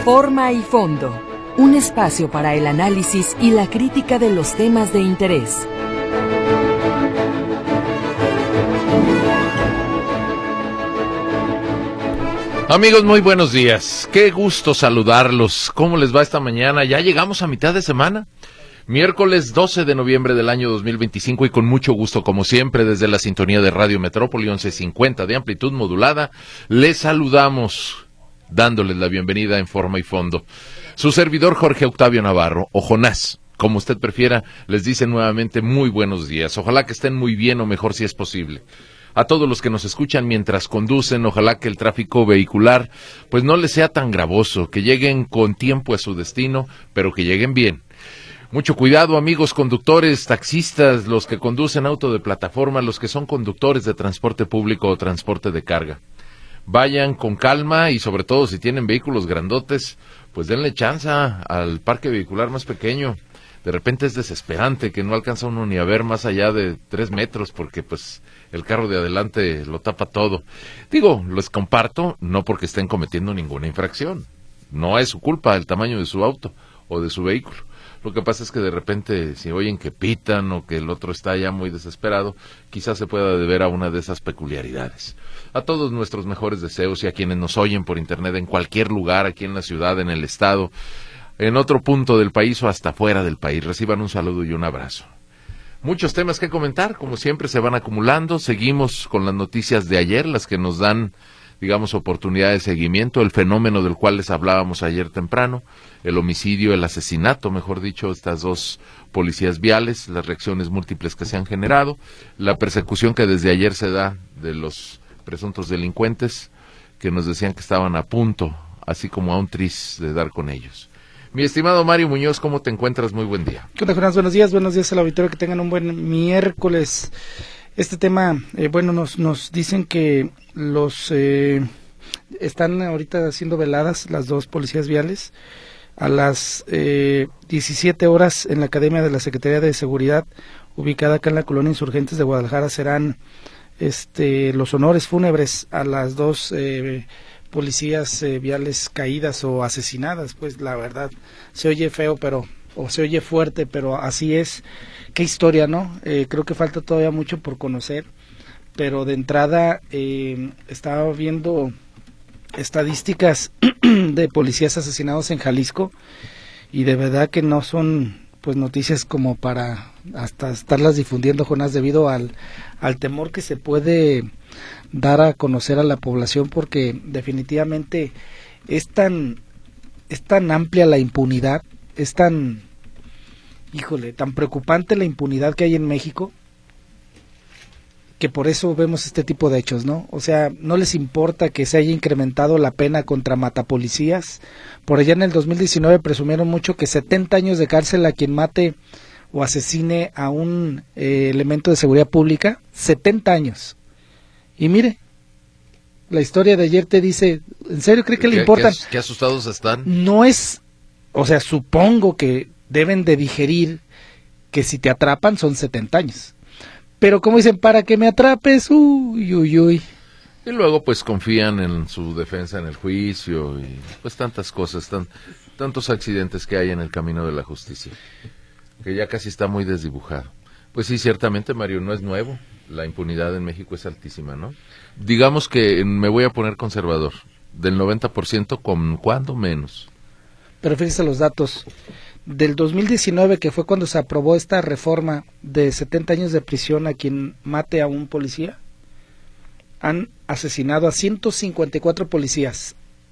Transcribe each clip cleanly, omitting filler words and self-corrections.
Forma y fondo, un espacio para el análisis y la crítica de los temas de interés. Amigos, muy buenos días. Qué gusto saludarlos. ¿Cómo les va esta mañana? Ya llegamos a mitad de semana. Miércoles 12 de noviembre del año 2025 y con mucho gusto, como siempre, desde la sintonía de Radio Metrópoli 1150 de amplitud modulada, les saludamos dándoles la bienvenida en Forma y Fondo. Su servidor Jorge Octavio Navarro, o Jonás, como usted prefiera, les dice nuevamente muy buenos días. Ojalá que estén muy bien o mejor si es posible. A todos los que nos escuchan mientras conducen, ojalá que el tráfico vehicular pues no les sea tan gravoso, que lleguen con tiempo a su destino, pero que lleguen bien. Mucho cuidado, amigos conductores, taxistas, los que conducen auto de plataforma, los que son conductores de transporte público o transporte de carga. Vayan con calma y sobre todo si tienen vehículos grandotes, pues denle chance al parque vehicular más pequeño. De repente es desesperante que no alcanza uno ni a ver más allá de 3 metros porque pues el carro de adelante lo tapa todo. Digo, les comparto, no porque estén cometiendo ninguna infracción. No es su culpa el tamaño de su auto o de su vehículo. Lo que pasa es que de repente, si oyen que pitan o que el otro está ya muy desesperado, quizás se pueda deber a una de esas peculiaridades. A todos nuestros mejores deseos y a quienes nos oyen por internet en cualquier lugar, aquí en la ciudad, en el estado, en otro punto del país o hasta fuera del país, reciban un saludo y un abrazo. Muchos temas que comentar, como siempre se van acumulando. Seguimos con las noticias de ayer, las que nos dan, digamos, oportunidad de seguimiento, el fenómeno del cual les hablábamos ayer temprano, el homicidio, el asesinato, mejor dicho, estas 2 policías viales, las reacciones múltiples que se han generado, la persecución que desde ayer se da de los presuntos delincuentes, que nos decían que estaban a punto, así como a un tris de dar con ellos. Mi estimado Mario Muñoz, ¿cómo te encuentras? Muy buen día. ¿Qué onda, Jonás? Buenos días al auditorio, que tengan un buen miércoles. Este tema, nos dicen que los están ahorita haciendo veladas las 2 policías viales a las 17 horas en la Academia de la Secretaría de Seguridad, ubicada acá en la colonia Insurgentes de Guadalajara. Serán los honores fúnebres a las 2 policías viales caídas o asesinadas. Pues la verdad, se oye feo, o se oye fuerte, pero así es. Qué historia, ¿no? Creo que falta todavía mucho por conocer, pero de entrada estaba viendo estadísticas de policías asesinados en Jalisco y de verdad que no son pues noticias como para hasta estarlas difundiendo, Jonás, debido al temor que se puede dar a conocer a la población, porque definitivamente es tan amplia la impunidad, es tan preocupante la impunidad que hay en México, que por eso vemos este tipo de hechos, ¿no? O sea, no les importa que se haya incrementado la pena contra matapolicías. Por allá en el 2019 presumieron mucho que 70 años de cárcel a quien mate o asesine a un elemento de seguridad pública, 70 años. Y mire, la historia de ayer te dice, ¿en serio cree que le importan? ¿Qué asustados están? No es, o sea, supongo que deben de digerir que si te atrapan son 70 años. Pero como dicen, para que me atrapes, uy. Y luego pues confían en su defensa en el juicio y pues tantas cosas, tantos accidentes que hay en el camino de la justicia, que ya casi está muy desdibujado. Pues sí, ciertamente, Mario, no es nuevo, la impunidad en México es altísima, ¿no? Digamos que me voy a poner conservador, del 90%, ¿con cuándo menos? Pero fíjense los datos. Del 2019, que fue cuando se aprobó esta reforma de 70 años de prisión a quien mate a un policía, han asesinado a 154 policías.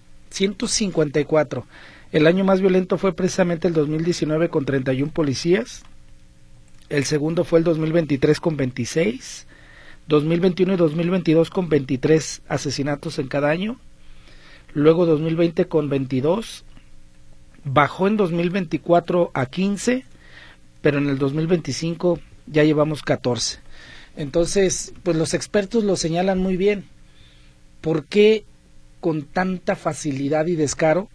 154. El año más violento fue precisamente el 2019 con 31 policías. El segundo fue el 2023 con 26. 2021 y 2022 con 23 asesinatos en cada año. Luego 2020 con 22. Bajó en 2024 a 15, pero en el 2025 ya llevamos 14. Entonces, pues los expertos lo señalan muy bien. ¿Por qué con tanta facilidad y descaro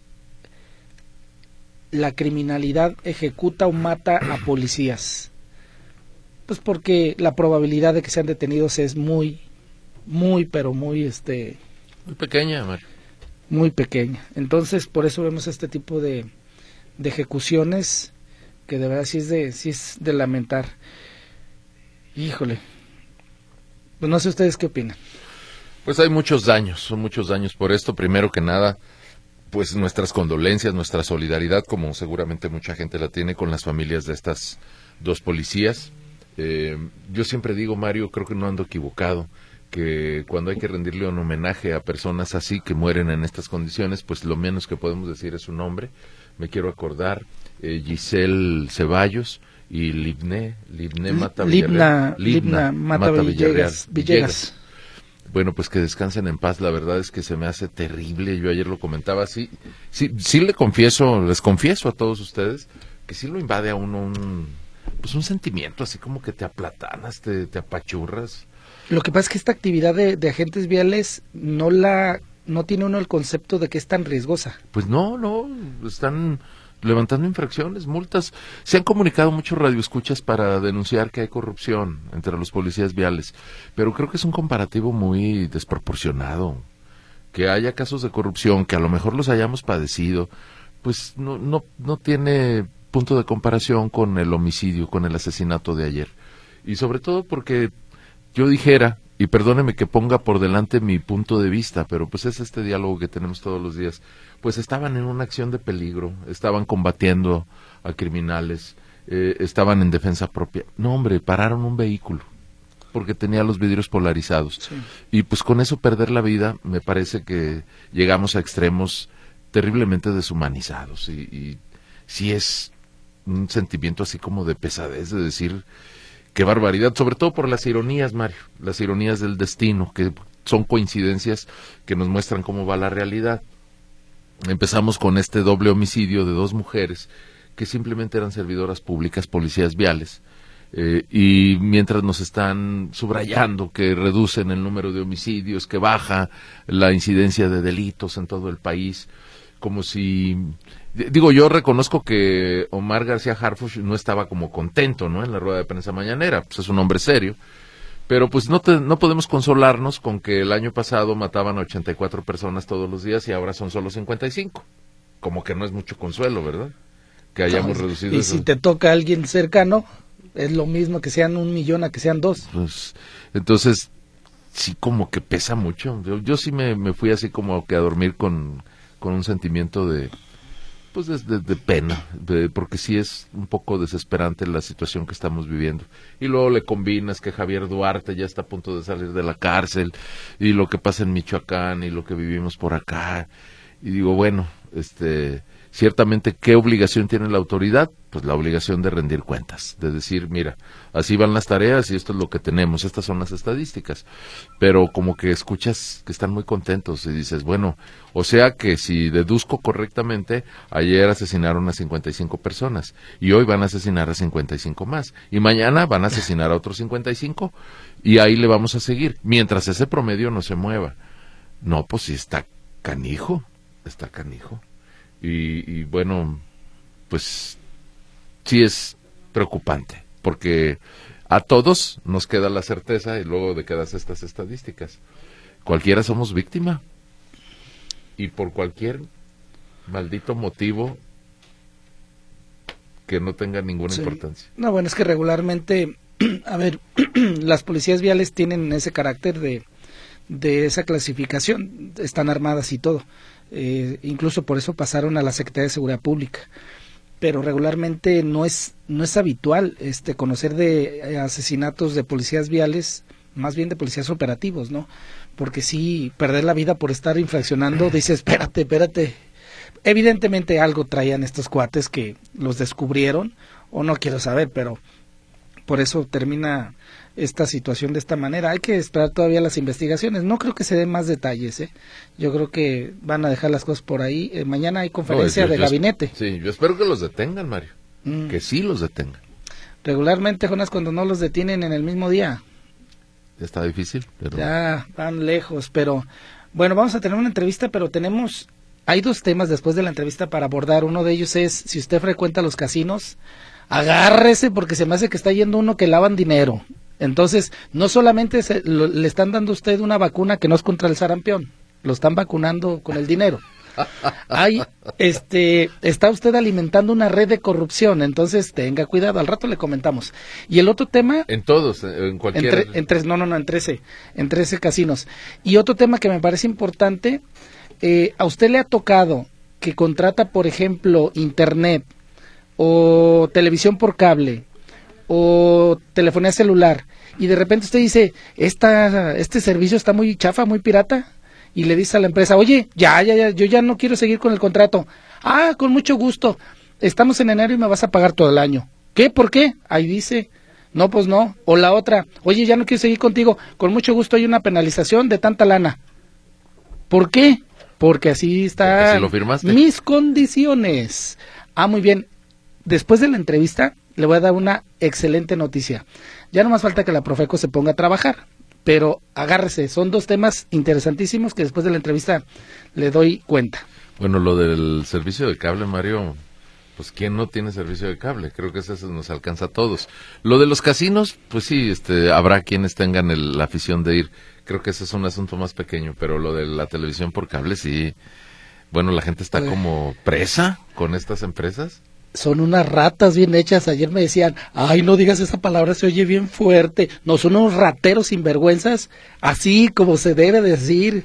la criminalidad ejecuta o mata a policías? Pues porque la probabilidad de que sean detenidos es muy pequeña, Mario. muy pequeña. Entonces, por eso vemos este tipo de ejecuciones que de verdad sí es de lamentar. Híjole. Pues no sé ustedes qué opinan. Pues hay muchos daños, son muchos daños por esto. Primero que nada, pues nuestras condolencias, nuestra solidaridad, como seguramente mucha gente la tiene, con las familias de estas dos policías. Yo siempre digo, Mario, creo que no ando equivocado, que cuando hay que rendirle un homenaje a personas así que mueren en estas condiciones, pues lo menos que podemos decir es su nombre. Me quiero acordar, Giselle Ceballos y Libné Mata Villarreal. Libna Mata Villegas. Bueno, pues que descansen en paz. La verdad es que se me hace terrible. Yo ayer lo comentaba. Sí, les confieso a todos ustedes que sí lo invade a uno un sentimiento así como que te aplatanas, te apachurras. Lo que pasa es que esta actividad de agentes viales no tiene uno el concepto de que es tan riesgosa. Pues no, están levantando infracciones, multas. Se han comunicado muchos radioescuchas para denunciar que hay corrupción entre los policías viales, pero creo que es un comparativo muy desproporcionado. Que haya casos de corrupción, que a lo mejor los hayamos padecido, pues no tiene punto de comparación con el homicidio, con el asesinato de ayer. Y sobre todo porque yo dijera, y perdóneme que ponga por delante mi punto de vista, pero pues es este diálogo que tenemos todos los días, pues estaban en una acción de peligro, estaban combatiendo a criminales, estaban en defensa propia. No, hombre, pararon un vehículo porque tenía los vidrios polarizados. Sí. Y pues con eso perder la vida, me parece que llegamos a extremos terriblemente deshumanizados. Y sí es un sentimiento así como de pesadez, de decir, qué barbaridad, sobre todo por las ironías, Mario, las ironías del destino, que son coincidencias que nos muestran cómo va la realidad. Empezamos con este doble homicidio de dos mujeres que simplemente eran servidoras públicas, policías viales, y mientras nos están subrayando que reducen el número de homicidios, que baja la incidencia de delitos en todo el país, como si... Digo, yo reconozco que Omar García Harfuch no estaba como contento, ¿no?, en la rueda de prensa mañanera, pues es un hombre serio, pero pues no podemos consolarnos con que el año pasado mataban a 84 personas todos los días y ahora son solo 55. Como que no es mucho consuelo, ¿verdad? Que hayamos reducido y eso. Si te toca a alguien cercano, es lo mismo que sean 1 millón a que sean 2. Pues, entonces, sí como que pesa mucho. Yo sí me fui así como que a dormir con un sentimiento de pena, porque sí es un poco desesperante la situación que estamos viviendo. Y luego le combinas que Javier Duarte ya está a punto de salir de la cárcel, y lo que pasa en Michoacán, y lo que vivimos por acá, y digo, bueno, ciertamente, ¿qué obligación tiene la autoridad? Pues la obligación de rendir cuentas, de decir, mira, así van las tareas y esto es lo que tenemos, estas son las estadísticas. Pero como que escuchas que están muy contentos y dices, bueno, o sea que si deduzco correctamente, ayer asesinaron a 55 personas y hoy van a asesinar a 55 más y mañana van a asesinar a otros 55 y ahí le vamos a seguir, mientras ese promedio no se mueva. No, pues sí está canijo. Y bueno, pues sí es preocupante, porque a todos nos queda la certeza, y luego de que das estas estadísticas, cualquiera somos víctima, y por cualquier maldito motivo que no tenga ninguna importancia. No, bueno, es que regularmente, a ver, las policías viales tienen ese carácter de esa clasificación, están armadas y todo. Incluso por eso pasaron a la Secretaría de Seguridad Pública, pero regularmente no es habitual conocer de asesinatos de policías viales, más bien de policías operativos, ¿no? Porque sí, perder la vida por estar infraccionando, dices, espérate, evidentemente algo traían estos cuates que los descubrieron, o no quiero saber, pero por eso termina esta situación de esta manera. Hay que esperar todavía las investigaciones. No creo que se den más detalles, Yo creo que van a dejar las cosas por ahí. Mañana hay conferencia de gabinete. Sí, yo espero que los detengan, Mario. Que sí los detengan. Regularmente, Jonas, cuando no los detienen en el mismo día. Ya está difícil, pero... Ya van lejos, pero... Bueno, vamos a tener una entrevista, pero hay 2 temas después de la entrevista para abordar. Uno de ellos es, si usted frecuenta los casinos, agárrese, porque se me hace que está yendo uno que lavan dinero. Entonces, no solamente le están dando a usted una vacuna que no es contra el sarampión, lo están vacunando con el dinero. Está usted alimentando una red de corrupción, entonces tenga cuidado, al rato le comentamos. Y el otro tema... En todos, en cualquier... en 13 casinos. Y otro tema que me parece importante, ¿a usted le ha tocado que contrata, por ejemplo, internet o televisión por cable o telefonía celular y de repente usted dice, este servicio está muy chafa, muy pirata? Y le dice a la empresa, oye, ya, yo ya no quiero seguir con el contrato. Ah, con mucho gusto. Estamos en enero y me vas a pagar todo el año. ¿Qué? ¿Por qué? Ahí dice. No, pues no. O la otra, oye, ya no quiero seguir contigo. Con mucho gusto hay una penalización de tanta lana. ¿Por qué? Porque así están así lo firmaste. Mis condiciones. Ah, muy bien. Después de la entrevista, le voy a dar una excelente noticia. Ya no más falta que la Profeco se ponga a trabajar. Pero agárrese, son dos temas interesantísimos que después de la entrevista le doy cuenta. Bueno, lo del servicio de cable, Mario, pues ¿quién no tiene servicio de cable? Creo que eso nos alcanza a todos. Lo de los casinos, pues sí, habrá quienes tengan la afición de ir. Creo que ese es un asunto más pequeño, pero lo de la televisión por cable, sí. Bueno, la gente está como presa con estas empresas. Son unas ratas bien hechas. Ayer me decían, ay, no digas esa palabra, se oye bien fuerte. No, son unos rateros sinvergüenzas, así como se debe decir.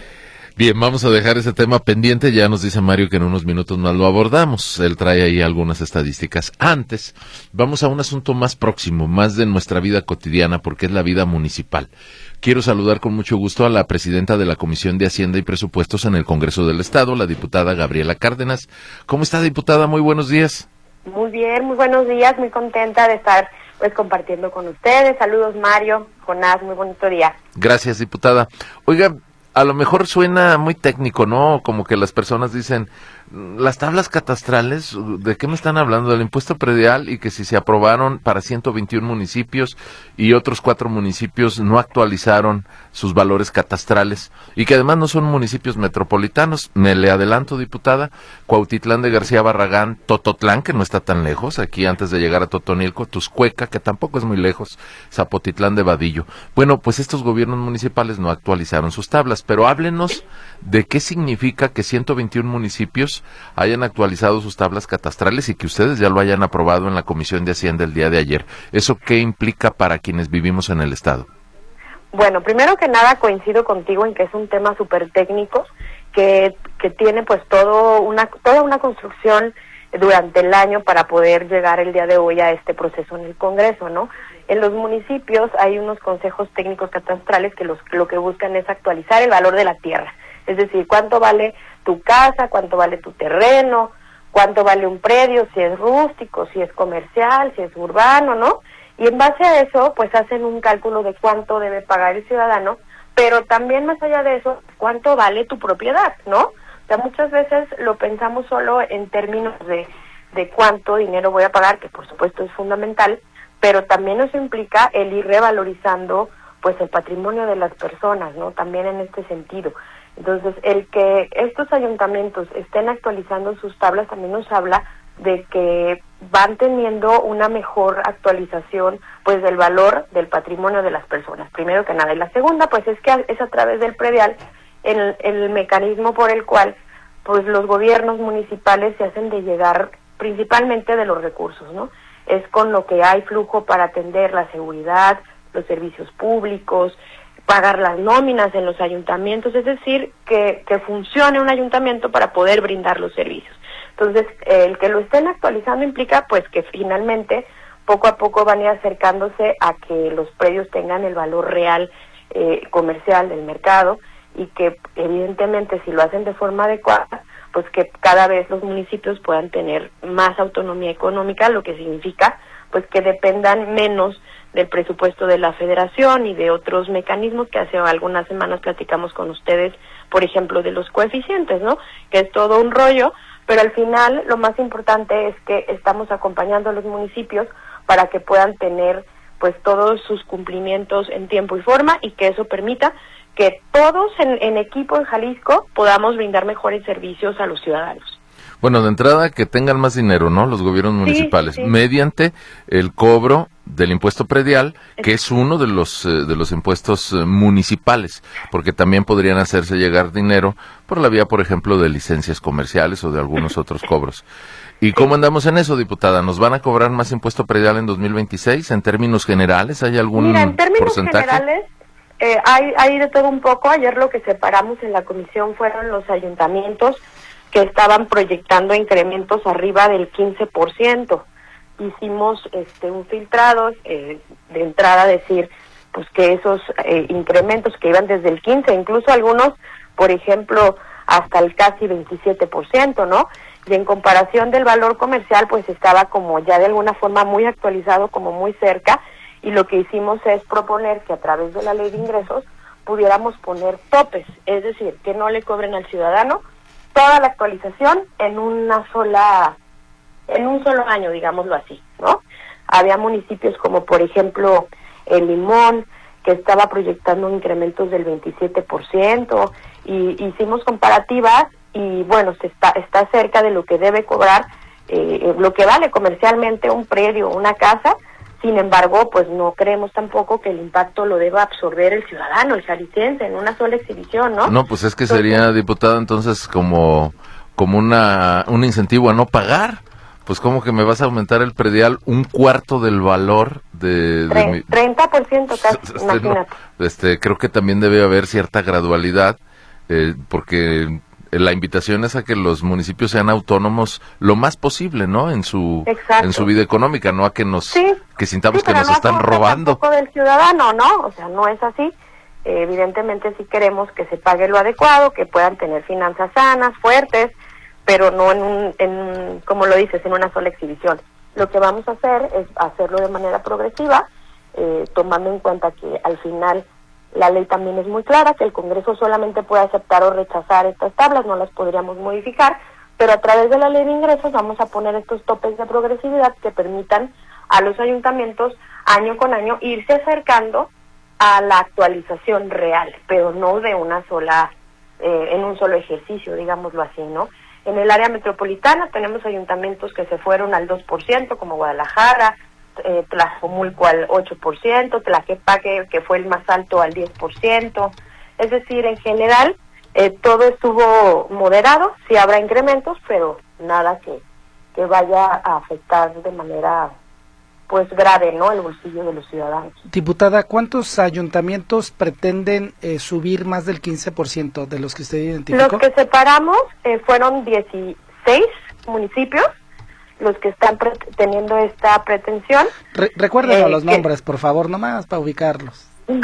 Bien, vamos a dejar ese tema pendiente. Ya nos dice Mario que en unos minutos más lo abordamos. Él trae ahí algunas estadísticas. Antes, vamos a un asunto más próximo, más de nuestra vida cotidiana, porque es la vida municipal. Quiero saludar con mucho gusto a la presidenta de la Comisión de Hacienda y Presupuestos en el Congreso del Estado, la diputada Gabriela Cárdenas. ¿Cómo está, diputada? Muy buenos días. Muy bien, muy buenos días, muy contenta de estar pues compartiendo con ustedes. Saludos, Mario, Jonás, muy bonito día. Gracias, diputada. Oiga, a lo mejor suena muy técnico, ¿no? Como que las personas dicen, las tablas catastrales, ¿de qué me están hablando? Del impuesto predial, y que si se aprobaron para 121 municipios y otros 4 municipios no actualizaron sus valores catastrales, y que además no son municipios metropolitanos. Me le adelanto, diputada, Cuautitlán de García Barragán, Tototlán, que no está tan lejos, aquí antes de llegar a Totonilco, Tuscueca, que tampoco es muy lejos, Zapotitlán de Vadillo. Bueno, pues estos gobiernos municipales no actualizaron sus tablas, pero háblenos de qué significa que 121 municipios hayan actualizado sus tablas catastrales y que ustedes ya lo hayan aprobado en la Comisión de Hacienda el día de ayer. ¿Eso qué implica para quienes vivimos en el Estado? Bueno, primero que nada coincido contigo en que es un tema súper técnico que tiene pues toda una construcción durante el año para poder llegar el día de hoy a este proceso en el Congreso, ¿no? En los municipios hay unos consejos técnicos catastrales que lo que buscan es actualizar el valor de la tierra. Es decir, cuánto vale tu casa, cuánto vale tu terreno, cuánto vale un predio, si es rústico, si es comercial, si es urbano, ¿no? Y en base a eso, pues hacen un cálculo de cuánto debe pagar el ciudadano, pero también más allá de eso, cuánto vale tu propiedad, ¿no? O sea, muchas veces lo pensamos solo en términos de cuánto dinero voy a pagar, que por supuesto es fundamental, pero también eso implica el ir revalorizando pues el patrimonio de las personas, ¿no? También en este sentido. Entonces, el que estos ayuntamientos estén actualizando sus tablas también nos habla de que van teniendo una mejor actualización pues del valor del patrimonio de las personas, primero que nada. Y la segunda pues es que es a través del predial el mecanismo por el cual pues los gobiernos municipales se hacen de llegar principalmente de los recursos, ¿no? Es con lo que hay flujo para atender la seguridad, los servicios públicos, pagar las nóminas en los ayuntamientos, es decir, que funcione un ayuntamiento para poder brindar los servicios. Entonces, el que lo estén actualizando implica pues que finalmente poco a poco van a ir acercándose a que los predios tengan el valor real comercial del mercado, y que evidentemente si lo hacen de forma adecuada, pues que cada vez los municipios puedan tener más autonomía económica, lo que significa pues que dependan menos del presupuesto de la Federación y de otros mecanismos que hace algunas semanas platicamos con ustedes, por ejemplo, de los coeficientes, ¿no? Que es todo un rollo, pero al final lo más importante es que estamos acompañando a los municipios para que puedan tener pues todos sus cumplimientos en tiempo y forma, y que eso permita que todos en equipo en Jalisco podamos brindar mejores servicios a los ciudadanos. Bueno, de entrada que tengan más dinero, ¿no? Los gobiernos municipales, sí. Mediante el cobro del impuesto predial, que es uno de los impuestos municipales, porque también podrían hacerse llegar dinero por la vía, por ejemplo, de licencias comerciales o de algunos otros cobros. ¿Y cómo andamos en eso, diputada? ¿Nos van a cobrar más impuesto predial en 2026? ¿En términos generales hay algún Mira, en términos porcentaje? generales hay de todo un poco. Ayer lo que separamos en la comisión fueron los ayuntamientos que estaban proyectando incrementos arriba del 15%. Hicimos un filtrado de entrada, decir pues que esos incrementos que iban desde el 15, incluso algunos, por ejemplo, hasta el casi 27%, ¿no? Y en comparación del valor comercial, pues estaba como ya de alguna forma muy actualizado, como muy cerca, y lo que hicimos es proponer que a través de la ley de ingresos pudiéramos poner topes, es decir, que no le cobren al ciudadano toda la actualización en un solo año, digámoslo así, ¿no? Había municipios como por ejemplo El Limón, que estaba proyectando incrementos del 27%, y hicimos comparativas, y bueno, está cerca de lo que debe cobrar, lo que vale comercialmente un predio, una casa. Sin embargo, pues no creemos tampoco que el impacto lo deba absorber el ciudadano, el jalisciense, en una sola exhibición, ¿no? No, pues es que sería, diputada, entonces como un incentivo a no pagar. Pues como que me vas a aumentar el predial un cuarto del valor de 30% casi, imagínate. No, creo que también debe haber cierta gradualidad, porque la invitación es a que los municipios sean autónomos lo más posible, ¿no? En su vida económica, no a que que sintamos que nos están robando. Tampoco del ciudadano, ¿no? O sea, no es así. Evidentemente sí queremos que se pague lo adecuado, que puedan tener finanzas sanas, fuertes, pero no como lo dices, en una sola exhibición. Lo que vamos a hacer es hacerlo de manera progresiva, tomando en cuenta que al final la ley también es muy clara, que el Congreso solamente puede aceptar o rechazar estas tablas, no las podríamos modificar, pero a través de la ley de ingresos vamos a poner estos topes de progresividad que permitan a los ayuntamientos año con año irse acercando a la actualización real, pero no de una sola, en un solo ejercicio, digámoslo así, ¿no? En el área metropolitana tenemos ayuntamientos que se fueron al 2%, como Guadalajara, Tlajomulco al 8%, Tlaquepaque, que fue el más alto, al 10%. Es decir, en general, todo estuvo moderado, sí habrá incrementos, pero nada que vaya a afectar de manera pues grave, ¿no?, el bolsillo de los ciudadanos. Diputada, ¿cuántos ayuntamientos pretenden subir más del 15% de los que usted identificó? Los que separamos fueron 16 municipios los que están teniendo esta pretensión. Recuérdenos los nombres, por favor, nomás para ubicarlos.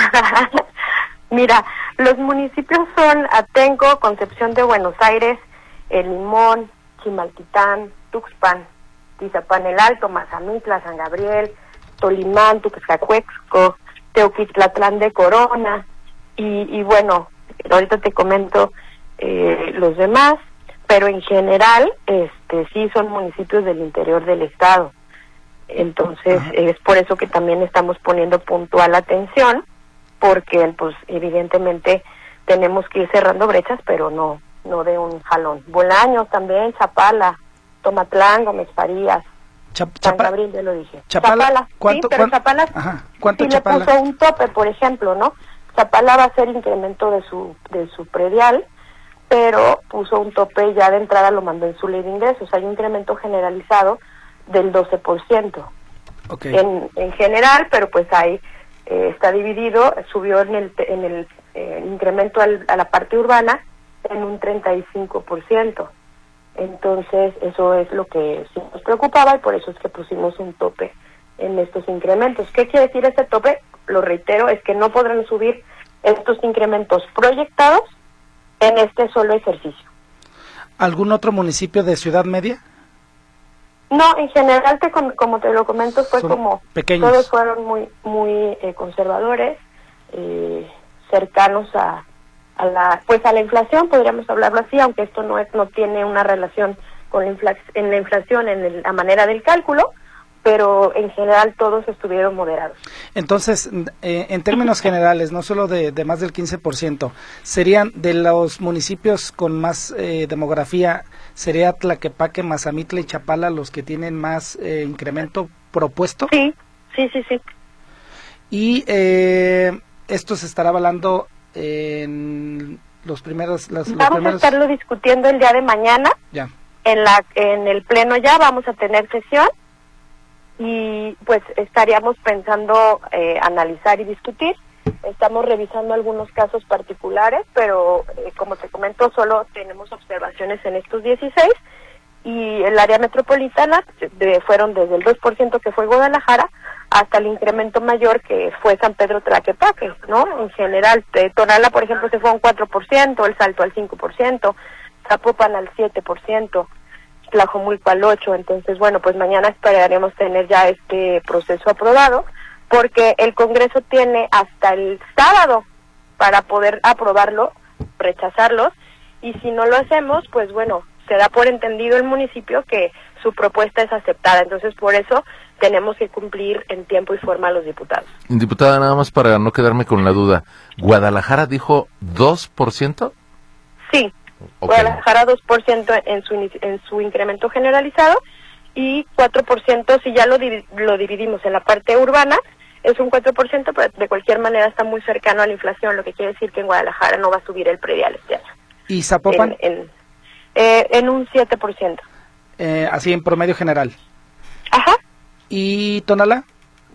Mira, los municipios son Atenco, Concepción de Buenos Aires, El Limón, Chimaltitán, Tuxpan, Tizapán el Alto, Mazamitla, San Gabriel, Tolimán, Tuxtlacuexco, Teoquitlatlán de Corona, y bueno, ahorita te comento los demás, pero en general sí son municipios del interior del estado. Entonces es por eso que también estamos poniendo puntual atención, porque pues evidentemente tenemos que ir cerrando brechas, pero no de un jalón. Bolaños también, Chapala, Tomatlán, Gómez Farías, San Gabriel, ya lo dije. Chapala, ¿cuánto? Sí, pero Chapala ¿cuánto sí Chapala? le puso un tope, por ejemplo, ¿no? Chapala va a ser incremento de su predial, pero puso un tope ya de entrada, lo mandó en su ley de ingresos. Hay un incremento generalizado del 12%. Okay. En general, pero pues ahí está dividido, subió en el incremento a la parte urbana en un 35%. Entonces, eso es lo que sí nos preocupaba, y por eso es que pusimos un tope en estos incrementos. ¿Qué quiere decir este tope? Lo reitero, es que no podrán subir estos incrementos proyectados en este solo ejercicio. ¿Algún otro municipio de Ciudad Media? No, en general, como te lo comento, fue como pequeños. Todos fueron muy conservadores, cercanos a la inflación, podríamos hablarlo así, aunque esto no tiene una relación con la inflación en la manera del cálculo, pero en general todos estuvieron moderados. Entonces, en términos generales, no solo de más del 15%, serían de los municipios con más demografía, ¿sería Tlaquepaque, Mazamitla y Chapala los que tienen más incremento propuesto? Sí, Sí. Y esto se estará avalando en los primeros... Vamos a estarlo discutiendo el día de mañana. Ya. En el pleno ya vamos a tener sesión y pues estaríamos pensando analizar y discutir. Estamos revisando algunos casos particulares, pero como te comento, solo tenemos observaciones en estos 16 y el área metropolitana fueron desde el 2% que fue Guadalajara hasta el incremento mayor que fue San Pedro Tlaquepaque, ¿no? En general, Tonalá, por ejemplo, se fue a un 4%, El Salto al 5%, Zapopan al 7%, Tlajomulco al 8%. Entonces, bueno, pues mañana esperaremos tener ya este proceso aprobado, porque el Congreso tiene hasta el sábado para poder aprobarlo, rechazarlos, y si no lo hacemos, pues bueno, se da por entendido el municipio que su propuesta es aceptada. Entonces, por eso tenemos que cumplir en tiempo y forma a los diputados. Diputada, nada más para no quedarme con la duda, ¿Guadalajara dijo 2%? Sí, Okay. Guadalajara 2% en su incremento generalizado y 4% si ya lo dividimos en la parte urbana, es un 4%, pero de cualquier manera está muy cercano a la inflación, lo que quiere decir que en Guadalajara no va a subir el predial este año. ¿Y Zapopan? En un 7%. Así en promedio general. Ajá. ¿Y Tonalá?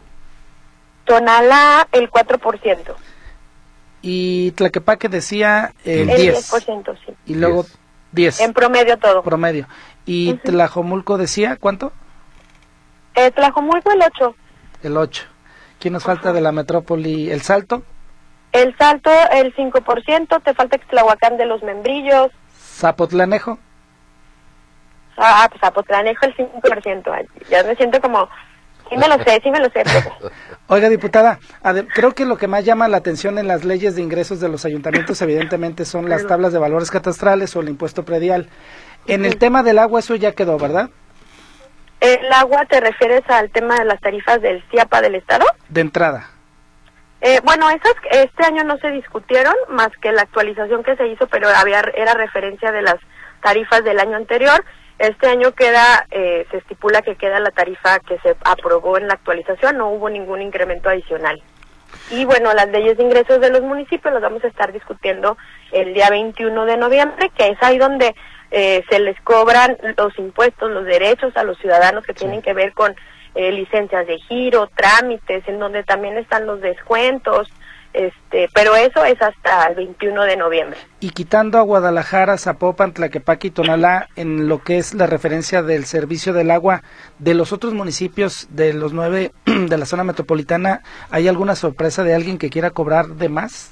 Tonalá el 4%. Y Tlaquepaque decía el 10%, sí. Y luego 10. En promedio todo. Promedio. ¿Y Tlajomulco decía cuánto? Tlajomulco el 8%. El 8%. ¿Quién nos falta de la metrópoli? ¿El Salto? El Salto el 5%, te falta Ixtlahuacán de los Membrillos. ¿Zapotlanejo? Pues Zapotlanejo el 5%. Ya me siento como... Sí me lo sé. Oiga, diputada, creo que lo que más llama la atención en las leyes de ingresos de los ayuntamientos evidentemente son las tablas de valores catastrales o el impuesto predial. En el tema del agua eso ya quedó, ¿verdad? ¿El agua te refieres al tema de las tarifas del CIAPA del Estado? De entrada. Bueno, esas este año no se discutieron, más que la actualización que se hizo, pero era referencia de las tarifas del año anterior. Este año se estipula que queda la tarifa que se aprobó en la actualización, no hubo ningún incremento adicional. Y bueno, las leyes de ingresos de los municipios las vamos a estar discutiendo el día 21 de noviembre, que es ahí donde se les cobran los impuestos, los derechos a los ciudadanos que tienen que ver con licencias de giro, trámites, en donde también están los descuentos, pero eso es hasta el 21 de noviembre. Y quitando a Guadalajara, Zapopan, Tlaquepaque y Tonalá, en lo que es la referencia del servicio del agua, de los otros municipios, de los 9 de la zona metropolitana, ¿hay alguna sorpresa de alguien que quiera cobrar de más?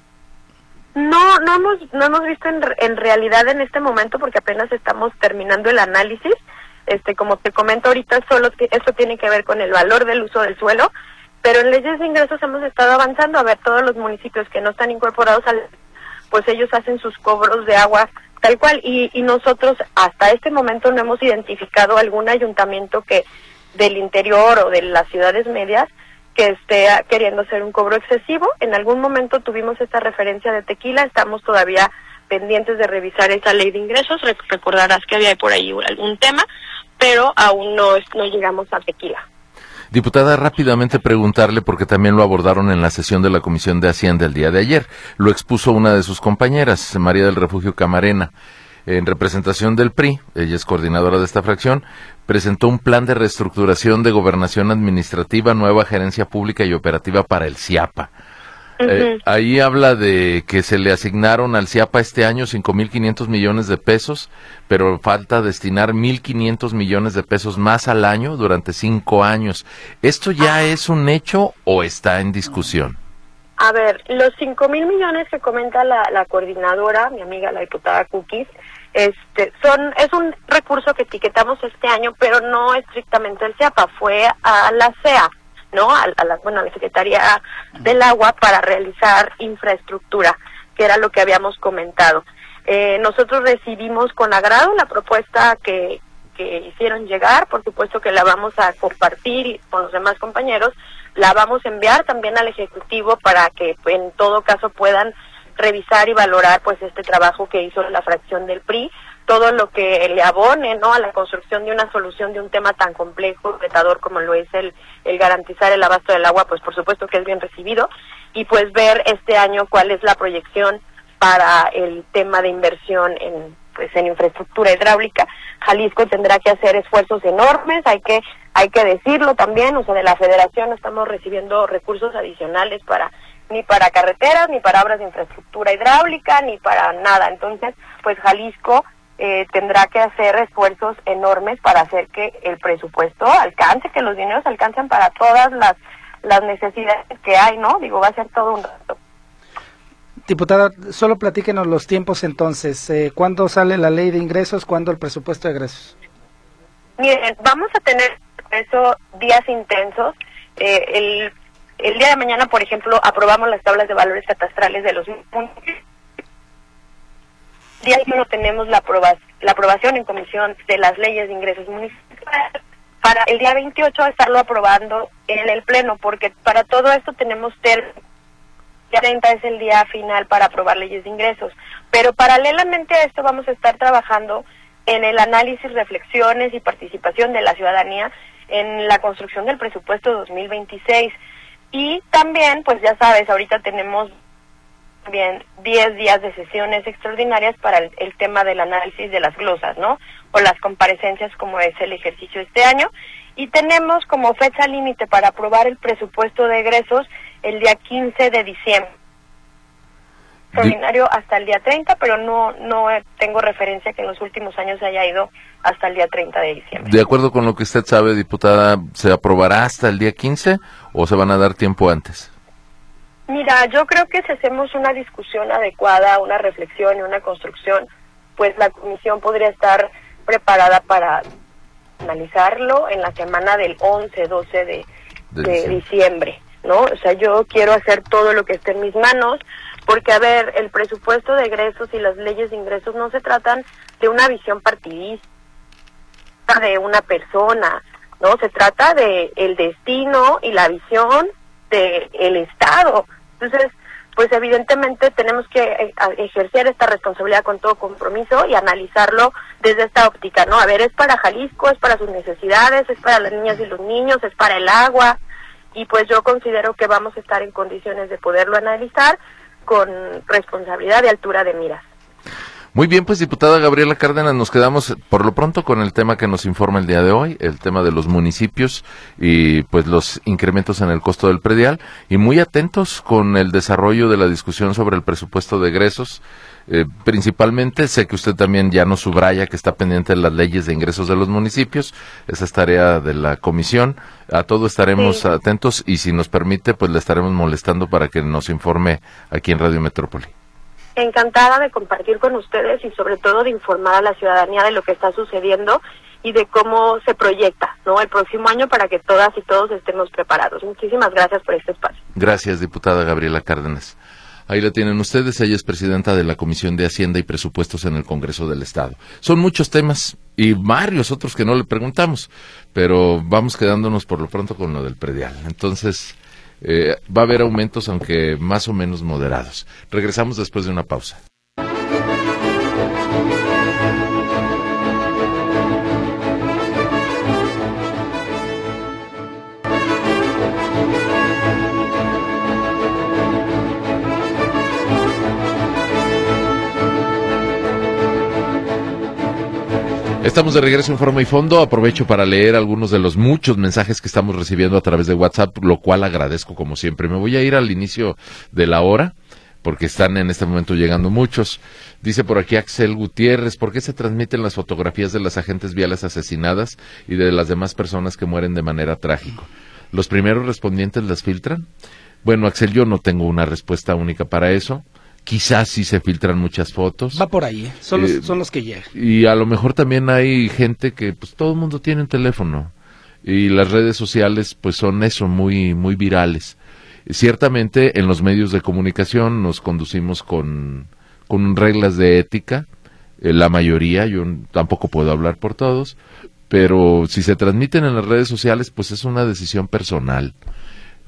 No hemos visto en realidad en este momento, porque apenas estamos terminando el análisis. Como te comento ahorita, solo que esto tiene que ver con el valor del uso del suelo, pero en leyes de ingresos hemos estado avanzando. A ver, todos los municipios que no están incorporados pues ellos hacen sus cobros de agua tal cual, y nosotros hasta este momento no hemos identificado algún ayuntamiento que del interior o de las ciudades medias que esté queriendo hacer un cobro excesivo. En algún momento tuvimos esta referencia de Tequila, estamos todavía pendientes de revisar esa ley de ingresos. Recordarás que había por ahí algún tema, pero aún no llegamos a Tequila. Diputada, rápidamente preguntarle, porque también lo abordaron en la sesión de la Comisión de Hacienda el día de ayer. Lo expuso una de sus compañeras, María del Refugio Camarena, en representación del PRI, ella es coordinadora de esta fracción, presentó un plan de reestructuración de gobernación administrativa, nueva gerencia pública y operativa para el CIAPA. Ahí habla de que se le asignaron al CIAPA este año 5.500 millones de pesos, pero falta destinar 1.500 millones de pesos más al año durante 5 años. ¿Esto ya es un hecho o está en discusión? A ver, los 5.000 millones que comenta la coordinadora, mi amiga la diputada Cookies, es un recurso que etiquetamos este año, pero no estrictamente el CIAPA, fue a la CEA, ¿no? A la Secretaría del Agua para realizar infraestructura, que era lo que habíamos comentado. Nosotros recibimos con agrado la propuesta que hicieron llegar, por supuesto que la vamos a compartir con los demás compañeros, la vamos a enviar también al Ejecutivo para que en todo caso puedan revisar y valorar pues este trabajo que hizo la fracción del PRI, todo lo que le abone, ¿no?, a la construcción de una solución de un tema tan complejo, retador como lo es el garantizar el abasto del agua, pues por supuesto que es bien recibido, y pues ver este año cuál es la proyección para el tema de inversión en infraestructura hidráulica. Jalisco tendrá que hacer esfuerzos enormes, hay que decirlo también, o sea, de la Federación no estamos recibiendo recursos adicionales ni para carreteras, ni para obras de infraestructura hidráulica, ni para nada. Entonces, pues Jalisco tendrá que hacer esfuerzos enormes para hacer que el presupuesto alcance, que los dineros alcancen para todas las necesidades que hay, ¿no? Digo, va a ser todo un reto. Diputada, solo platíquenos los tiempos entonces. ¿Cuándo sale la ley de ingresos? ¿Cuándo el presupuesto de egresos? Miren, vamos a tener días intensos. El día de mañana, por ejemplo, aprobamos las tablas de valores catastrales de los municipios. Día 1 tenemos la aprobación en comisión de las leyes de ingresos municipales. Para el día 28 estarlo aprobando en el Pleno, porque para todo esto tenemos el día 30 es el día final para aprobar leyes de ingresos. Pero paralelamente a esto vamos a estar trabajando en el análisis, reflexiones y participación de la ciudadanía en la construcción del presupuesto 2026. Y también, pues ya sabes, ahorita tenemos también 10 días de sesiones extraordinarias para el tema del análisis de las glosas, ¿no? O las comparecencias, como es el ejercicio este año. Y tenemos como fecha límite para aprobar el presupuesto de egresos el día 15 de diciembre. Extraordinario hasta el día 30, pero no tengo referencia que en los últimos años se haya ido hasta el día 30 de diciembre. De acuerdo con lo que usted sabe, diputada, ¿se aprobará hasta el día 15 o se van a dar tiempo antes? Mira, yo creo que si hacemos una discusión adecuada, una reflexión y una construcción, pues la comisión podría estar preparada para analizarlo en la semana del 11-12 de diciembre, ¿no? O sea, yo quiero hacer todo lo que esté en mis manos, porque, a ver, el presupuesto de egresos y las leyes de ingresos no se tratan de una visión partidista, de una persona, ¿no? Se trata de el destino y la visión del Estado. Entonces, pues evidentemente tenemos que ejercer esta responsabilidad con todo compromiso y analizarlo desde esta óptica, ¿no? A ver, es para Jalisco, es para sus necesidades, es para las niñas y los niños, es para el agua, y pues yo considero que vamos a estar en condiciones de poderlo analizar con responsabilidad y altura de miras. Muy bien, pues diputada Gabriela Cárdenas, nos quedamos por lo pronto con el tema que nos informa el día de hoy, el tema de los municipios y pues los incrementos en el costo del predial, y muy atentos con el desarrollo de la discusión sobre el presupuesto de egresos. Principalmente, sé que usted también ya nos subraya que está pendiente de las leyes de ingresos de los municipios, esa es tarea de la comisión, a todo estaremos atentos y si nos permite, pues le estaremos molestando para que nos informe aquí en Radio Metrópoli. Encantada de compartir con ustedes y sobre todo de informar a la ciudadanía de lo que está sucediendo y de cómo se proyecta, ¿no?, el próximo año para que todas y todos estemos preparados. Muchísimas gracias por este espacio. Gracias, diputada Gabriela Cárdenas. Ahí la tienen ustedes, ella es presidenta de la Comisión de Hacienda y Presupuestos en el Congreso del Estado. Son muchos temas y varios otros que no le preguntamos, pero vamos quedándonos por lo pronto con lo del predial. Entonces, va a haber aumentos, aunque más o menos moderados. Regresamos después de una pausa. Estamos de regreso en Forma y Fondo. Aprovecho para leer algunos de los muchos mensajes que estamos recibiendo a través de WhatsApp, lo cual agradezco como siempre. Me voy a ir al inicio de la hora, porque están en este momento llegando muchos. Dice por aquí Axel Gutiérrez, ¿por qué se transmiten las fotografías de las agentes viales asesinadas y de las demás personas que mueren de manera trágica? ¿Los primeros respondientes las filtran? Bueno, Axel, yo no tengo una respuesta única para eso. Quizás sí se filtran muchas fotos. Va por ahí, son los que llegan. Y a lo mejor también hay gente que, pues todo el mundo tiene un teléfono. Y las redes sociales, pues son eso, muy, muy virales. Ciertamente, en los medios de comunicación nos conducimos con reglas de ética. La mayoría, yo tampoco puedo hablar por todos. Pero si se transmiten en las redes sociales, pues es una decisión personal.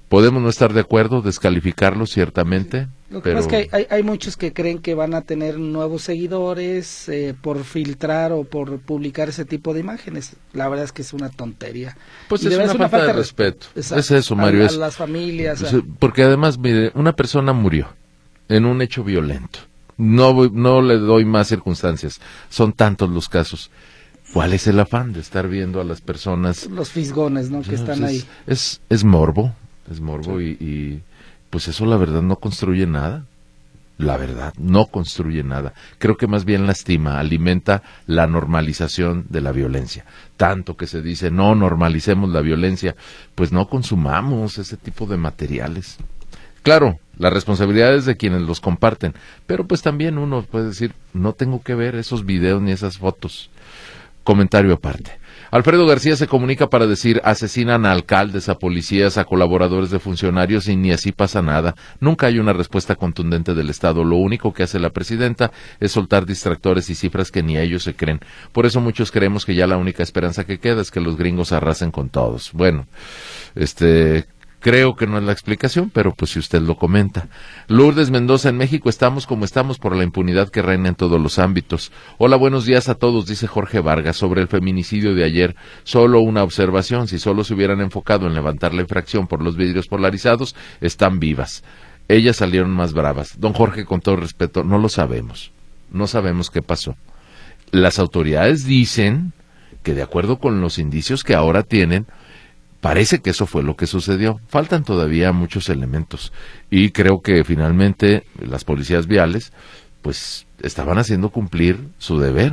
Podemos no estar de acuerdo, descalificarlo ciertamente. Lo que pasa es que hay muchos que creen que van a tener nuevos seguidores por filtrar o por publicar ese tipo de imágenes. La verdad es que es una tontería. Pues es una falta de respeto. Exacto. Es eso, Mario. A las familias. Porque además, mire, una persona murió en un hecho violento. No le doy más circunstancias. Son tantos los casos. ¿Cuál es el afán de estar viendo a las personas? Los fisgones, ¿no? Que están ahí. Es morbo. Es morbo, sí. y pues eso la verdad no construye nada. La verdad, no construye nada. Creo que más bien lastima, alimenta la normalización de la violencia. Tanto que se dice, no normalicemos la violencia, pues no consumamos ese tipo de materiales. Claro, la responsabilidad es de quienes los comparten, pero pues también uno puede decir, no tengo que ver esos videos ni esas fotos. Comentario aparte. Alfredo García se comunica para decir, asesinan a alcaldes, a policías, a colaboradores de funcionarios y ni así pasa nada. Nunca hay una respuesta contundente del Estado. Lo único que hace la presidenta es soltar distractores y cifras que ni ellos se creen. Por eso muchos creemos que ya la única esperanza que queda es que los gringos arrasen con todos. Bueno, creo que no es la explicación, pero pues si usted lo comenta. Lourdes Mendoza, en México estamos como estamos por la impunidad que reina en todos los ámbitos. Hola, buenos días a todos, dice Jorge Vargas. Sobre el feminicidio de ayer, solo una observación. Si solo se hubieran enfocado en levantar la infracción por los vidrios polarizados, están vivas. Ellas salieron más bravas. Don Jorge, con todo respeto, no lo sabemos. No sabemos qué pasó. Las autoridades dicen que de acuerdo con los indicios que ahora tienen, parece que eso fue lo que sucedió. Faltan todavía muchos elementos y creo que finalmente las policías viales pues estaban haciendo cumplir su deber.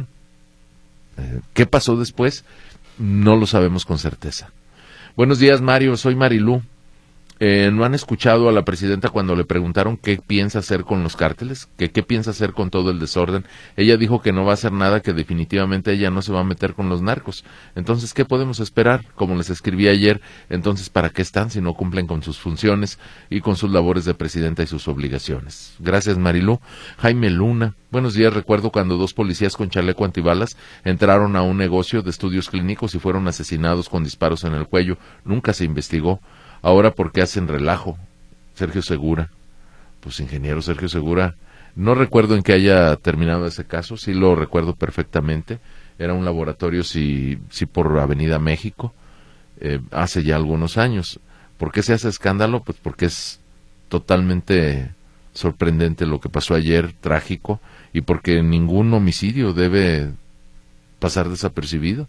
¿Qué pasó después? No lo sabemos con certeza. Buenos días, Mario, soy Marilú. ¿No han escuchado a la presidenta cuando le preguntaron qué piensa hacer con los cárteles? ¿Qué piensa hacer con todo el desorden? Ella dijo que no va a hacer nada, que definitivamente ella no se va a meter con los narcos. Entonces, ¿qué podemos esperar? Como les escribí ayer, entonces, ¿para qué están si no cumplen con sus funciones y con sus labores de presidenta y sus obligaciones? Gracias, Marilú. Jaime Luna, buenos días. Recuerdo cuando 2 policías con chaleco antibalas entraron a un negocio de estudios clínicos y fueron asesinados con disparos en el cuello. Nunca se investigó. Ahora, ¿por qué hacen relajo? Sergio Segura. Pues, ingeniero Sergio Segura, no recuerdo en qué haya terminado ese caso, sí lo recuerdo perfectamente. Era un laboratorio, sí por Avenida México, hace ya algunos años. ¿Por qué se hace escándalo? Pues porque es totalmente sorprendente lo que pasó ayer, trágico, y porque ningún homicidio debe pasar desapercibido.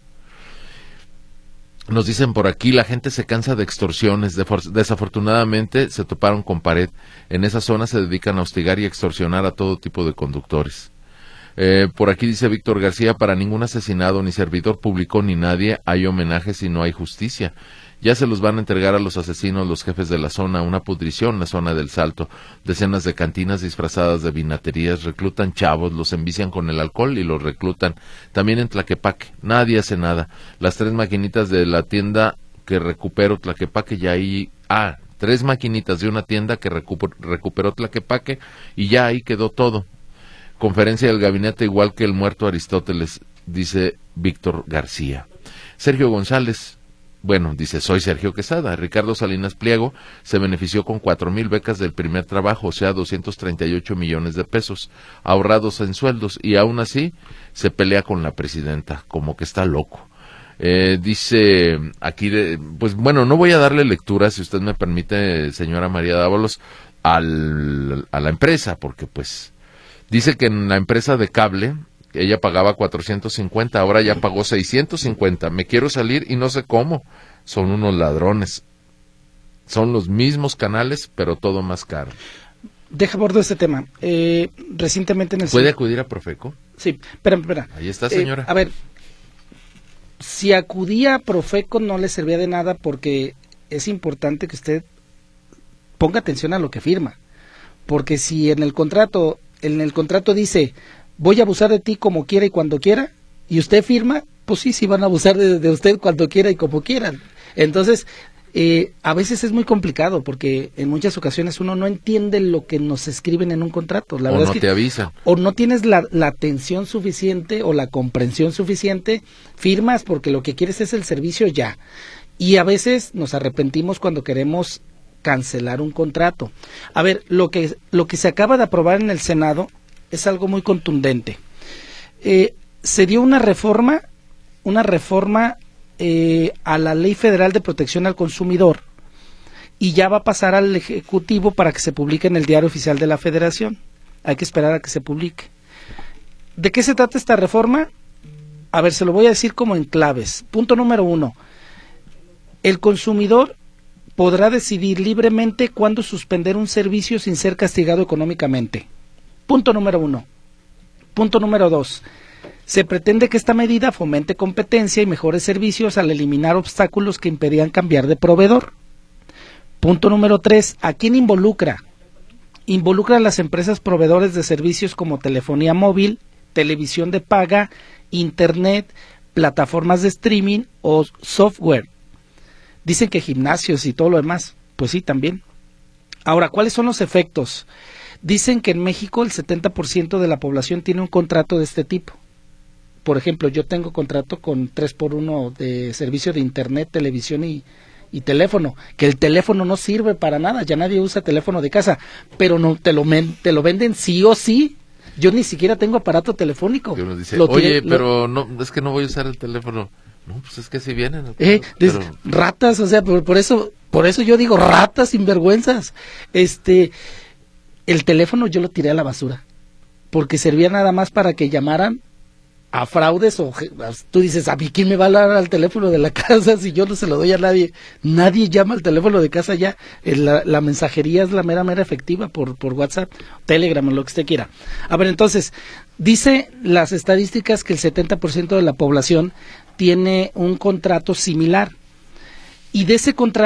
Nos dicen por aquí, la gente se cansa de extorsiones, desafortunadamente se toparon con pared. En esa zona se dedican a hostigar y extorsionar a todo tipo de conductores. Por aquí dice Víctor García, para ningún asesinado, ni servidor público, ni nadie hay homenajes y no hay justicia. Ya se los van a entregar a los asesinos los jefes de la zona, una pudrición, la zona del Salto. Decenas de cantinas disfrazadas de vinaterías reclutan chavos, los envician con el alcohol y los reclutan. También en Tlaquepaque, nadie hace nada. Las 3 maquinitas de la tienda que recuperó Tlaquepaque, ya ahí... 3 maquinitas de una tienda que recuperó Tlaquepaque y ya ahí quedó todo. Conferencia del gabinete igual que el muerto Aristóteles, dice Víctor García. Sergio González, bueno, dice, soy Sergio Quesada. Ricardo Salinas Pliego se benefició con 4,000 becas del primer trabajo, o sea, 238 millones de pesos ahorrados en sueldos, y aún así se pelea con la presidenta, como que está loco. Dice aquí, pues bueno, no voy a darle lectura, si usted me permite, señora María Dávalos, a la empresa, porque pues dice que en la empresa de cable ella pagaba 450, ahora ya pagó 650. Me quiero salir y no sé cómo. Son unos ladrones. Son los mismos canales, pero todo más caro. Deja abordo este tema. Recientemente en el... ¿Puede acudir a Profeco? Sí, espera. Ahí está, señora. A ver, si acudía a Profeco no le servía de nada, porque es importante que usted ponga atención a lo que firma. Porque si en el contrato dice... voy a abusar de ti como quiera y cuando quiera, y usted firma, pues sí van a abusar de usted cuando quiera y como quieran. Entonces, a veces es muy complicado, porque en muchas ocasiones uno no entiende lo que nos escriben en un contrato. La verdad no es que te avisa. O no tienes la atención suficiente o la comprensión suficiente, firmas porque lo que quieres es el servicio ya. Y a veces nos arrepentimos cuando queremos cancelar un contrato. A ver, lo que se acaba de aprobar en el Senado es algo muy contundente. Se dio una reforma a la Ley Federal de Protección al Consumidor y ya va a pasar al Ejecutivo para que se publique en el Diario Oficial de la Federación. Hay que esperar a que se publique. ¿De qué se trata esta reforma? A ver, se lo voy a decir como en claves. Punto número 1. El consumidor podrá decidir libremente cuándo suspender un servicio sin ser castigado económicamente. Punto número 1. Punto número 2. Se pretende que esta medida fomente competencia y mejores servicios al eliminar obstáculos que impedían cambiar de proveedor. Punto número 3. ¿A quién involucra? Involucra a las empresas proveedores de servicios como telefonía móvil, televisión de paga, internet, plataformas de streaming o software. Dicen que gimnasios y todo lo demás. Pues sí, también. Ahora, ¿cuáles son los efectos? Dicen que en México el 70% de la población tiene un contrato de este tipo. Por ejemplo, yo tengo contrato con 3x1 de servicio de internet, televisión y teléfono, que el teléfono no sirve para nada, ya nadie usa teléfono de casa, pero no te lo venden sí o sí. Yo ni siquiera tengo aparato telefónico. Y uno dice, pero no, es que no voy a usar el teléfono. No, pues es que si vienen. Pero... ratas, o sea, por eso yo digo ratas sinvergüenzas. El teléfono yo lo tiré a la basura, porque servía nada más para que llamaran a fraudes, o tú dices, ¿a mí quién me va a hablar al teléfono de la casa si yo no se lo doy a nadie? Nadie llama al teléfono de casa ya. La mensajería es la mera efectiva por WhatsApp, Telegram, lo que usted quiera. A ver, entonces, dice las estadísticas que el 70% de la población tiene un contrato similar. Y de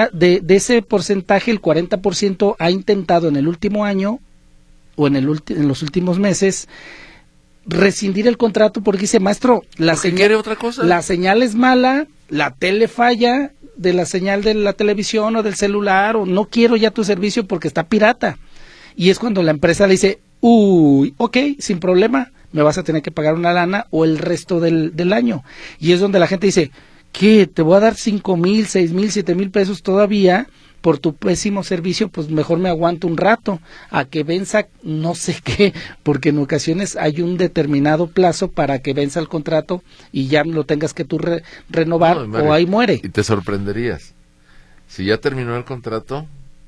ese porcentaje, el 40% ha intentado en el último año o en los últimos meses rescindir el contrato porque dice, maestro, quiere otra cosa. La señal es mala, la tele falla de la señal de la televisión o del celular, o no quiero ya tu servicio porque está pirata. Y es cuando la empresa le dice, ok, sin problema, me vas a tener que pagar una lana o el resto del año. Y es donde la gente dice, ¿qué? ¿Te voy a dar 5,000, 6,000, 7,000 pesos todavía por tu pésimo servicio? Pues mejor me aguanto un rato a que venza no sé qué, porque en ocasiones hay un determinado plazo para que venza el contrato y ya lo tengas que tú renovar, o ahí muere. Y te sorprenderías, si ya terminó el contrato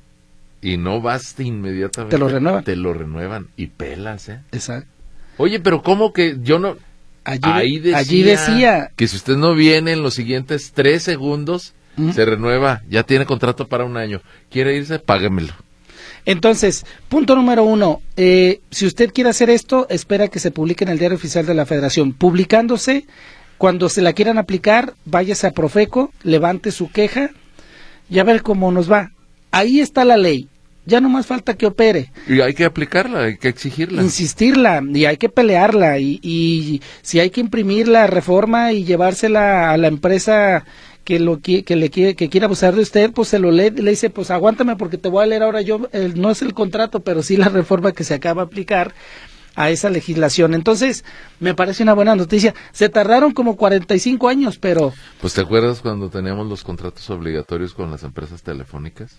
y no vas inmediatamente, te lo renuevan y pelas, Exacto. Oye, pero ¿cómo que yo no? Allí decía que si usted no viene en los siguientes 3 segundos, se renueva, ya tiene contrato para un año. ¿Quiere irse? Páguemelo. Entonces, punto número 1, si usted quiere hacer esto, espera que se publique en el Diario Oficial de la Federación. Publicándose, cuando se la quieran aplicar, váyase a Profeco, levante su queja y a ver cómo nos va. Ahí está la ley, ya no más falta que opere. Y hay que aplicarla, hay que exigirla. Insistirla, y hay que pelearla, y si hay que imprimir la reforma y llevársela a la empresa que quiera abusar de usted, pues se lo lee, le dice, pues aguántame porque te voy a leer ahora yo, no es el contrato, pero sí la reforma que se acaba de aplicar a esa legislación. Entonces, me parece una buena noticia. Se tardaron como 45 años, pero... Pues, ¿te acuerdas cuando teníamos los contratos obligatorios con las empresas telefónicas?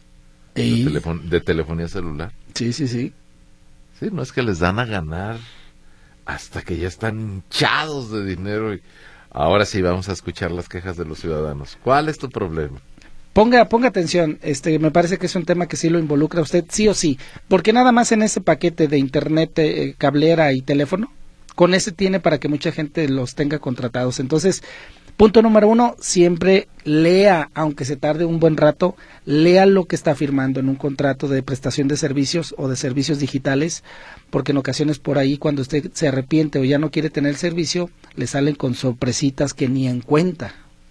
De telefonía celular. Sí. Sí, no es que les dan a ganar hasta que ya están hinchados de dinero y... Ahora sí vamos a escuchar las quejas de los ciudadanos. ¿Cuál es tu problema? Ponga atención, me parece que es un tema que sí lo involucra a usted, sí o sí, porque nada más en ese paquete de internet, cablera y teléfono, con ese tiene para que mucha gente los tenga contratados. Entonces, punto número 1, siempre lea, aunque se tarde un buen rato, lea lo que está firmando en un contrato de prestación de servicios o de servicios digitales, porque en ocasiones por ahí cuando usted se arrepiente o ya no quiere tener el servicio, le salen con sorpresitas que ni en cuenta.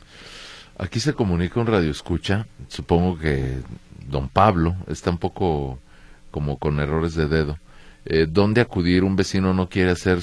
Aquí se comunica un radioescucha, supongo que don Pablo está un poco como con errores de dedo. ¿Dónde acudir? Un vecino no quiere hacer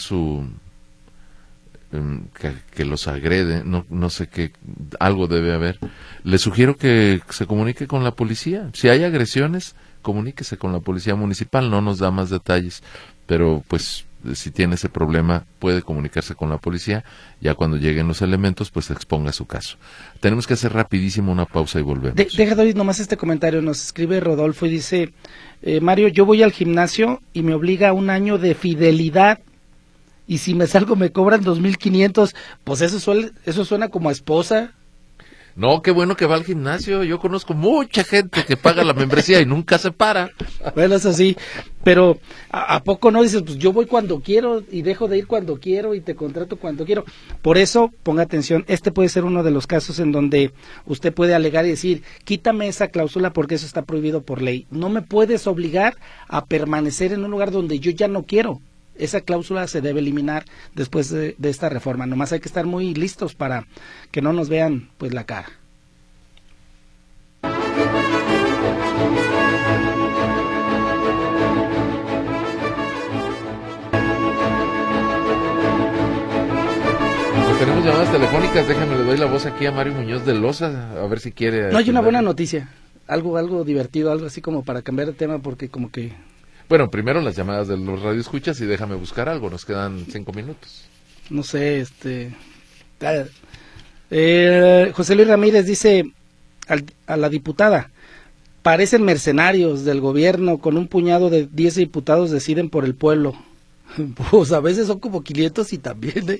que los agrede, no sé qué, algo debe haber. Le sugiero que se comunique con la policía. Si hay agresiones, comuníquese con la policía municipal, no nos da más detalles, pero pues si tiene ese problema, puede comunicarse con la policía. Ya cuando lleguen los elementos, pues exponga su caso. Tenemos que hacer rapidísimo una pausa y volvemos. Deja David nomás este comentario. Nos escribe Rodolfo y dice, Mario, yo voy al gimnasio y me obliga a un año de fidelidad. Y si me salgo me cobran 2,500, pues eso suena como a esposa. No, qué bueno que va al gimnasio. Yo conozco mucha gente que paga la membresía y nunca se para. Bueno, eso sí, pero ¿a poco no dices, pues yo voy cuando quiero y dejo de ir cuando quiero y te contrato cuando quiero? Por eso, ponga atención, este puede ser uno de los casos en donde usted puede alegar y decir, quítame esa cláusula porque eso está prohibido por ley. No me puedes obligar a permanecer en un lugar donde yo ya no quiero. Esa cláusula se debe eliminar después de esta reforma. Nomás hay que estar muy listos para que no nos vean pues la cara. Pues tenemos llamadas telefónicas. Déjame, le doy la voz aquí a Mario Muñoz de Loza, a ver si quiere. No, hay una buena noticia, algo divertido, algo así como para cambiar de tema, porque como que... Bueno, primero las llamadas de los radioescuchas y déjame buscar algo, nos quedan 5 minutos. No sé, José Luis Ramírez dice a la diputada, parecen mercenarios del gobierno, con un puñado de 10 diputados deciden por el pueblo. Pues a veces son como 500 y también,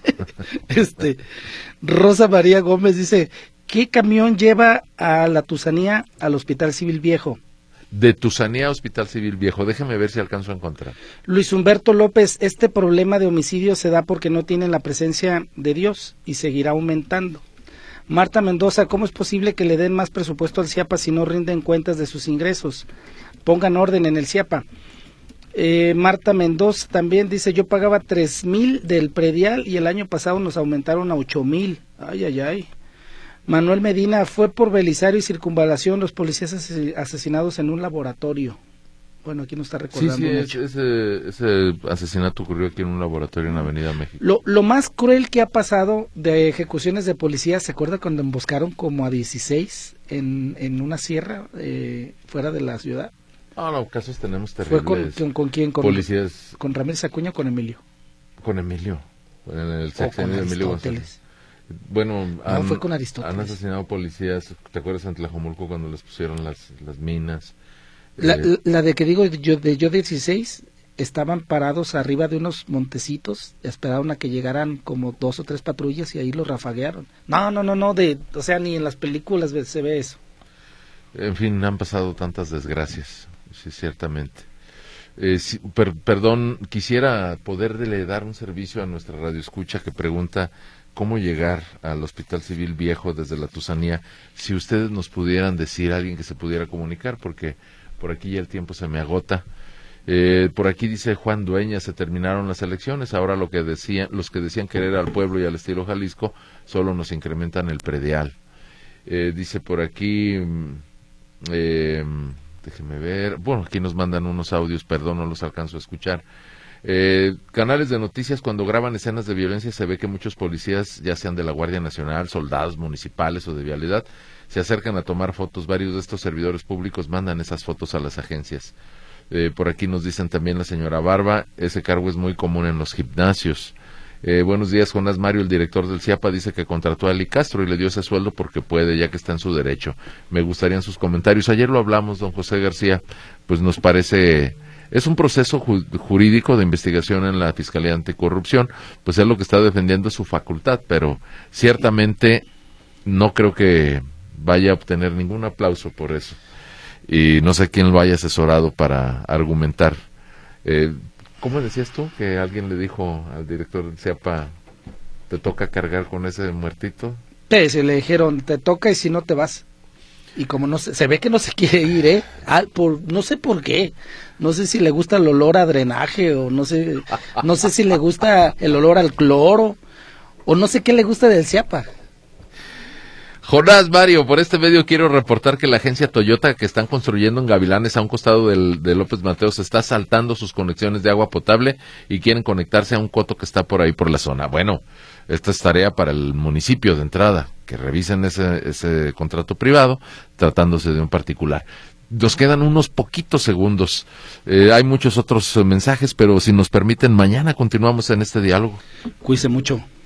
Rosa María Gómez dice, ¿qué camión lleva a la Tusanía al Hospital Civil Viejo? De Tusanía Hospital Civil Viejo, déjeme ver si alcanzo a encontrar. Luis Humberto López, este problema de homicidio se da porque no tienen la presencia de Dios y seguirá aumentando. Marta Mendoza, ¿cómo es posible que le den más presupuesto al CIAPA si no rinden cuentas de sus ingresos? Pongan orden en el CIAPA. Marta Mendoza también dice, yo pagaba 3,000 del predial y el año pasado nos aumentaron a 8,000. Ay, ay, ay. Manuel Medina, fue por Belisario y Circunvalación los policías asesinados en un laboratorio. Bueno, aquí nos está recordando un hecho. Ese asesinato ocurrió aquí en un laboratorio en Avenida México. Lo más cruel que ha pasado de ejecuciones de policías, ¿se acuerda cuando emboscaron como a 16 en una sierra fuera de la ciudad? Ah, no, casos tenemos terribles. ¿Fue con quién? Policías. ¿Con Ramírez Acuña o con Emilio? Con Emilio, en el sexenio de Emilio González. Bueno, fue con Aristóteles. Han asesinado policías, ¿te acuerdas en Tlajomulco cuando les pusieron las minas? La de que digo yo 16, estaban parados arriba de unos montecitos, esperaron a que llegaran como 2 o 3 patrullas y ahí los rafaguearon. No, o sea, ni en las películas se ve eso. En fin, han pasado tantas desgracias, sí, ciertamente. Perdón, quisiera poderle dar un servicio a nuestra radioescucha que pregunta cómo llegar al Hospital Civil Viejo desde la Tusanía, si ustedes nos pudieran decir, alguien que se pudiera comunicar, porque por aquí ya el tiempo se me agota. Por aquí dice Juan Dueña, se terminaron las elecciones, ahora los que decían querer al pueblo y al estilo Jalisco, solo nos incrementan el predial. Dice por aquí, déjeme ver, bueno, aquí nos mandan unos audios, perdón, no los alcanzo a escuchar. Canales de noticias, cuando graban escenas de violencia se ve que muchos policías, ya sean de la Guardia Nacional, soldados municipales o de vialidad, se acercan a tomar fotos. Varios de estos servidores públicos mandan esas fotos a las agencias. Por aquí nos dicen también la señora Barba, ese cargo es muy común en los gimnasios. Buenos días, Jonás Mario, el director del CIAPA, dice que contrató a Eli Castro y le dio ese sueldo porque puede, ya que está en su derecho. Me gustarían sus comentarios. Ayer lo hablamos, don José García, pues nos parece... Es un proceso jurídico de investigación en la Fiscalía Anticorrupción, pues él lo que está defendiendo es su facultad, pero ciertamente no creo que vaya a obtener ningún aplauso por eso. Y no sé quién lo haya asesorado para argumentar. ¿Cómo decías tú que alguien le dijo al director del CIAPA, te toca cargar con ese muertito? Sí, se le dijeron, te toca y si no te vas. Y como no se ve que no se quiere ir, no sé por qué, no sé si le gusta el olor a drenaje o no sé si le gusta el olor al cloro o no sé qué le gusta del CIAPA. Jonás Mario, por este medio quiero reportar que la agencia Toyota que están construyendo en Gavilanes a un costado de López Mateos está saltando sus conexiones de agua potable y quieren conectarse a un coto que está por ahí por la zona. Bueno, esta es tarea para el municipio de entrada, que revisen ese contrato privado tratándose de un particular. Nos quedan unos poquitos segundos. Hay muchos otros mensajes, pero si nos permiten, mañana continuamos en este diálogo. Cuídense mucho.